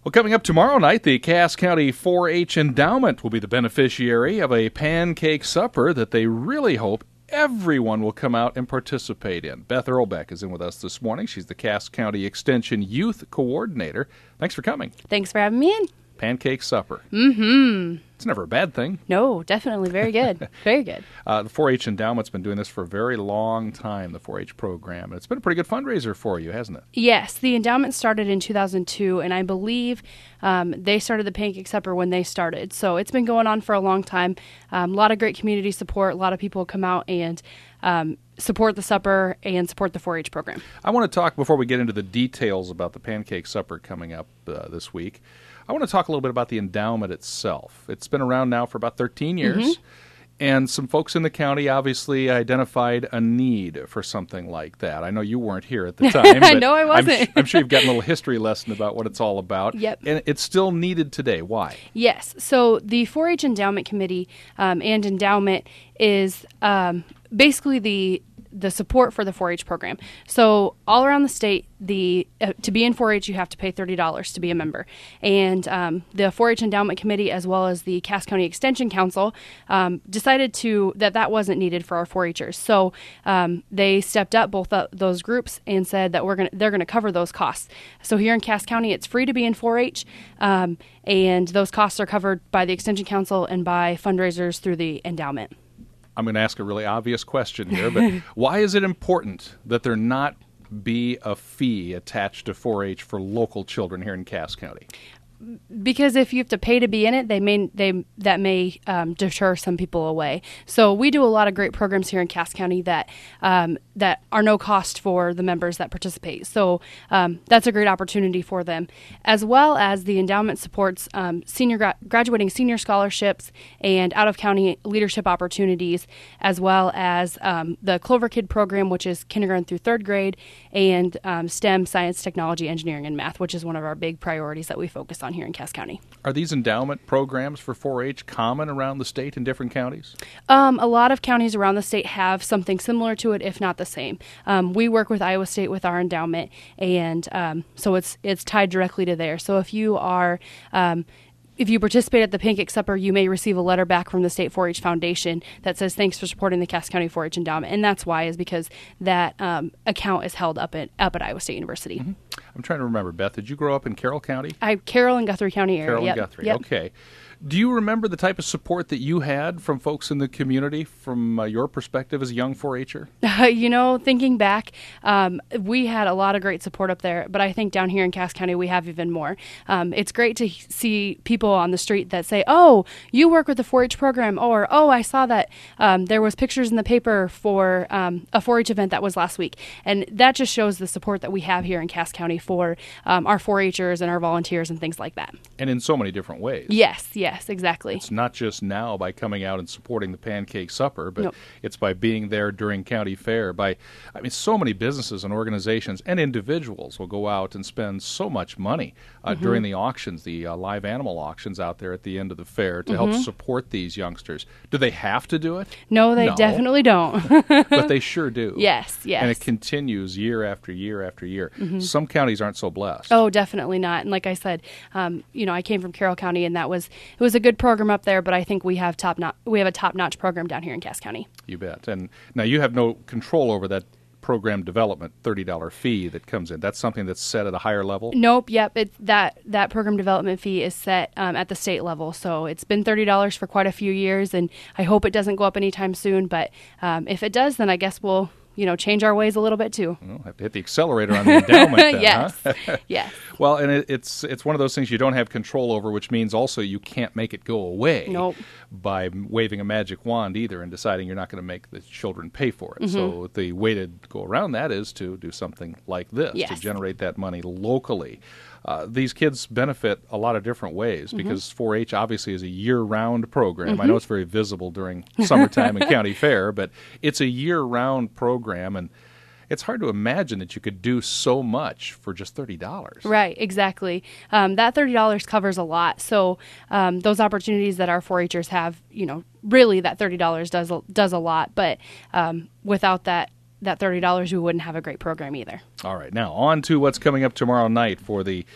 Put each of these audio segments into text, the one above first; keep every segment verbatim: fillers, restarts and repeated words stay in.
Well, coming up tomorrow night, the Cass County four H Endowment will be the beneficiary of a pancake supper that they really hope everyone will come out and participate in. Beth Earlbeck is in with us this morning. She's the Cass County Extension Youth Coordinator. Thanks for coming. Thanks for having me in. Pancake supper. Mm-hmm. It's never a bad thing. No, definitely very good. Very good. Uh, the four H Endowment's been doing this for a very long time, the four H program. And it's been a pretty good fundraiser for you, hasn't it? Yes, the endowment started in two thousand two, and I believe um, they started the pancake supper when they started. So it's been going on for a long time. Um, a lot of great community support. A lot of people come out and um, support the supper and support the four H program. I want to talk, before we get into the details about the pancake supper coming up uh, this week, I want to talk a little bit about the endowment itself. It's been around now for about thirteen years, mm-hmm. and some folks in the county obviously identified a need for something like that. I know you weren't here at the time. But No, I wasn't. I'm, I'm sure you've got a little history lesson about what it's all about. Yep. And it's still needed today. Why? Yes. So the four H Endowment Committee um, and endowment is um, basically the the support for the four H program. So all around the state, the uh, to be in four H, you have to pay thirty dollars to be a member. And um, the four H Endowment Committee, as well as the Cass County Extension Council, um, decided to that that wasn't needed for our four Hers. So um, they stepped up, both uh, those groups, and said that we're gonna they're going to cover those costs. So here in Cass County, it's free to be in four H, um, and those costs are covered by the Extension Council and by fundraisers through the endowment. I'm going to ask a really obvious question here, but why is it important that there not be a fee attached to four H for local children here in Cass County? Because if you have to pay to be in it, they may they that may um, deter some people away. So we do a lot of great programs here in Cass County that um, that are no cost for the members that participate. So um, that's a great opportunity for them, as well as the endowment supports um, senior gra- graduating senior scholarships and out of county leadership opportunities, as well as um, the Clover Kid program, which is kindergarten through third grade, and um, STEM, science, technology, engineering, and math, which is one of our big priorities that we focus on here in Cass County. Are these endowment programs for four H common around the state in different counties? Um, a lot of counties around the state have something similar to it, if not the same. Um, we work with Iowa State with our endowment, and um, so it's it's tied directly to there. So if you are um, If you participate at the Pancake Supper, you may receive a letter back from the State four H Foundation that says, thanks for supporting the Cass County four H Endowment. And that's why, is because that um, account is held up at, up at Iowa State University. Mm-hmm. I'm trying to remember, Beth, did you grow up in Carroll County? I Carroll and Guthrie County area. Carroll yep. and Guthrie, yep. okay. Do you remember the type of support that you had from folks in the community from uh, your perspective as a young four H'er? Uh, you know, thinking back, um, we had a lot of great support up there, but I think down here in Cass County we have even more. Um, it's great to see people on the street that say, oh, you work with the four H program, or, oh, I saw that um, there was pictures in the paper for um, a four H event that was last week. And that just shows the support that we have here in Cass County for um, our four H'ers and our volunteers and things like that. And in so many different ways. Yes, yes. Yes, exactly. It's not just now by coming out and supporting the Pancake Supper, but nope. It's by being there during county fair. By, I mean, so many businesses and organizations and individuals will go out and spend so much money uh, mm-hmm. during the auctions, the uh, live animal auctions out there at the end of the fair to mm-hmm. help support these youngsters. Do they have to do it? No, they no. definitely don't. But they sure do. Yes, yes. And it continues year after year after year. Mm-hmm. Some counties aren't so blessed. Oh, definitely not. And like I said, um, you know, I came from Carroll County, and that was it was a good program up there, but I think we have top not we have a top-notch program down here in Cass County. You bet. And now you have no control over that program development thirty dollars fee that comes in. That's something that's set at a higher level? Nope. Yep. It, that that program development fee is set um, at the state level. So it's been thirty dollars for quite a few years, and I hope it doesn't go up anytime soon. But um, if it does, then I guess we'll you know, change our ways a little bit too. Well, have to hit the accelerator on the endowment then, yes. huh? Yes. Well, and it, it's it's one of those things you don't have control over, which means also you can't make it go away nope. by waving a magic wand either and deciding you're not going to make the children pay for it. Mm-hmm. So the way to go around that is to do something like this, yes. to generate that money locally. Uh, these kids benefit a lot of different ways mm-hmm. because four H obviously is a year-round program. Mm-hmm. I know it's very visible during summertime and county fair, but it's a year-round program, and it's hard to imagine that you could do so much for just thirty dollars. Right, exactly. Um, that thirty dollars covers a lot. So um, those opportunities that our four H'ers have, you know, really that thirty dollars does, does a lot. But um, without that, that thirty dollars, we wouldn't have a great program either. All right. Now, on to what's coming up tomorrow night for the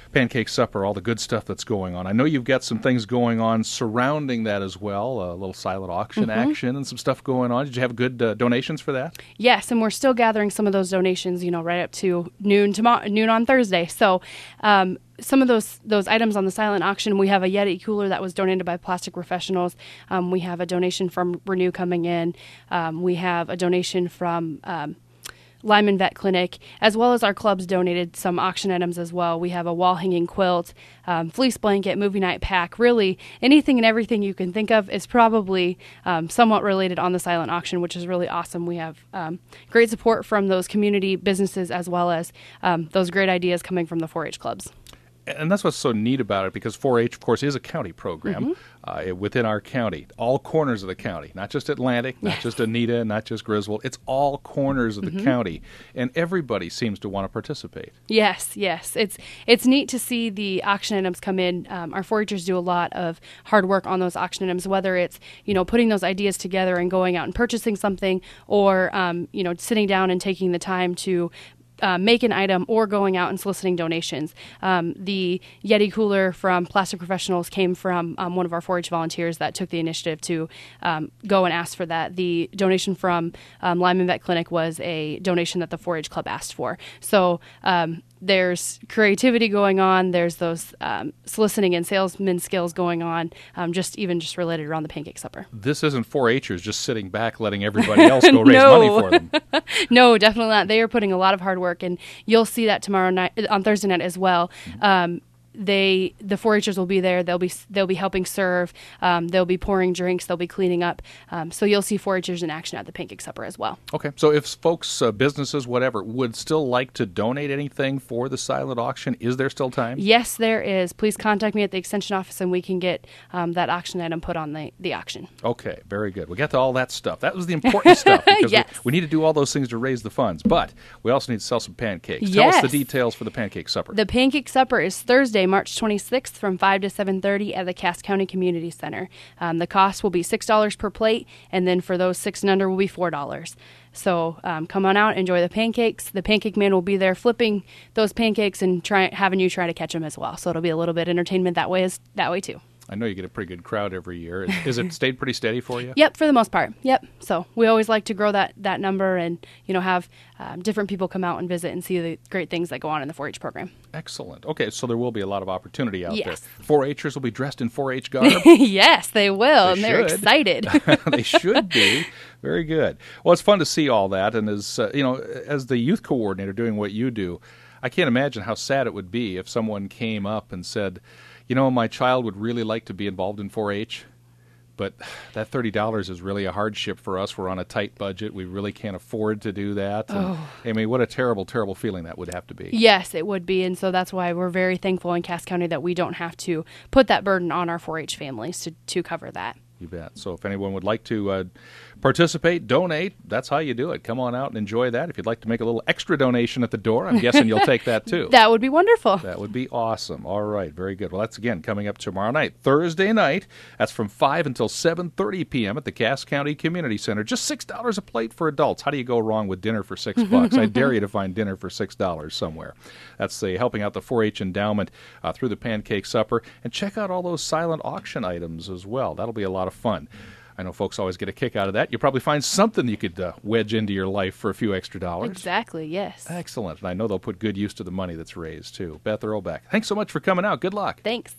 Pancake Supper, all the good stuff that's going on. I know you've got some things going on surrounding that as well, a little silent auction mm-hmm. action and some stuff going on. Did you have good uh, donations for that? Yes, and we're still gathering some of those donations, you know, right up to noon tomorrow, noon on Thursday. So um, some of those those items on the silent auction, we have a Yeti cooler that was donated by Plastic Professionals. Um, we have a donation from Renew coming in. Um, we have a donation from Um, Lyman Vet Clinic, as well as our clubs donated some auction items as well. We have a wall-hanging quilt, um, fleece blanket, movie night pack. Really, anything and everything you can think of is probably um, somewhat related on the silent auction, which is really awesome. We have um, great support from those community businesses as well as um, those great ideas coming from the four H clubs. And that's what's so neat about it, because four H, of course, is a county program mm-hmm. uh, within our county, all corners of the county, not just Atlantic, not yes. just Anita, not just Griswold. It's all corners of the mm-hmm. county, and everybody seems to want to participate. Yes, yes. It's it's neat to see the auction items come in. Um, our four H'ers do a lot of hard work on those auction items, whether it's, you know, putting those ideas together and going out and purchasing something, or, um, you know, sitting down and taking the time to Uh, make an item, or going out and soliciting donations. Um, the Yeti cooler from Plastic Professionals came from um, one of our four H volunteers that took the initiative to um, go and ask for that. The donation from um, Lyman Vet Clinic was a donation that the four H club asked for. So um, there's creativity going on. There's those um, soliciting and salesman skills going on, um, just even just related around the Pancake Supper. This isn't four H'ers just sitting back letting everybody else go raise no. money for them. No, definitely not. They are putting a lot of hard work, and you'll see that tomorrow night, on Thursday night as well. Um, They, the four H'ers will be there. They'll be they'll be helping serve. Um, they'll be pouring drinks. They'll be cleaning up. Um, so you'll see four H'ers in action at the Pancake Supper as well. Okay. So if folks, uh, businesses, whatever, would still like to donate anything for the silent auction, is there still time? Yes, there is. Please contact me at the extension office, and we can get um, that auction item put on the, the auction. Okay. Very good. We got to all that stuff. That was the important stuff, because yes. we, we need to do all those things to raise the funds. But we also need to sell some pancakes. Yes. Tell us the details for the Pancake Supper. The Pancake Supper is Thursday, March twenty-sixth, from five to seven thirty at the Cass County Community Center. Um, the cost will be six dollars per plate, and then for those six and under will be four dollars. So um, come on out, enjoy the pancakes. The Pancake Man will be there flipping those pancakes and try, having you try to catch them as well. So it'll be a little bit entertainment that way as that way too. I know you get a pretty good crowd every year. Is it stayed pretty steady for you? Yep, for the most part. Yep. So we always like to grow that, that number, and, you know, have um, different people come out and visit and see the great things that go on in the four H program. Excellent. Okay, so there will be a lot of opportunity out yes. there. four H'ers will be dressed in four H garb? Yes, they will, they and they're should. excited. They should be. Very good. Well, it's fun to see all that, and as uh, you know, as the youth coordinator doing what you do, I can't imagine how sad it would be if someone came up and said, you know, my child would really like to be involved in four H, but that thirty dollars is really a hardship for us. We're on a tight budget. We really can't afford to do that. And, oh. I mean, what a terrible, terrible feeling that would have to be. Yes, it would be, and so that's why we're very thankful in Cass County that we don't have to put that burden on our four H families to, to cover that. You bet. So if anyone would like to uh, participate, donate, that's how you do it. Come on out and enjoy that. If you'd like to make a little extra donation at the door, I'm guessing you'll take that too. That would be wonderful. That would be awesome. All right, very good. Well, that's, again, coming up tomorrow night, Thursday night. That's from five until seven thirty p.m. at the Cass County Community Center. Just six dollars a plate for adults. How do you go wrong with dinner for six bucks? I dare you to find dinner for six dollars somewhere. That's the helping out the four H endowment uh, through the Pancake Supper. And check out all those silent auction items as well. That'll be a lot of fun. I know folks always get a kick out of that. You'll probably find something you could uh, wedge into your life for a few extra dollars. Exactly, yes. Excellent. And I know they'll put good use to the money that's raised, too. Beth Earlbeck, thanks so much for coming out. Good luck. Thanks.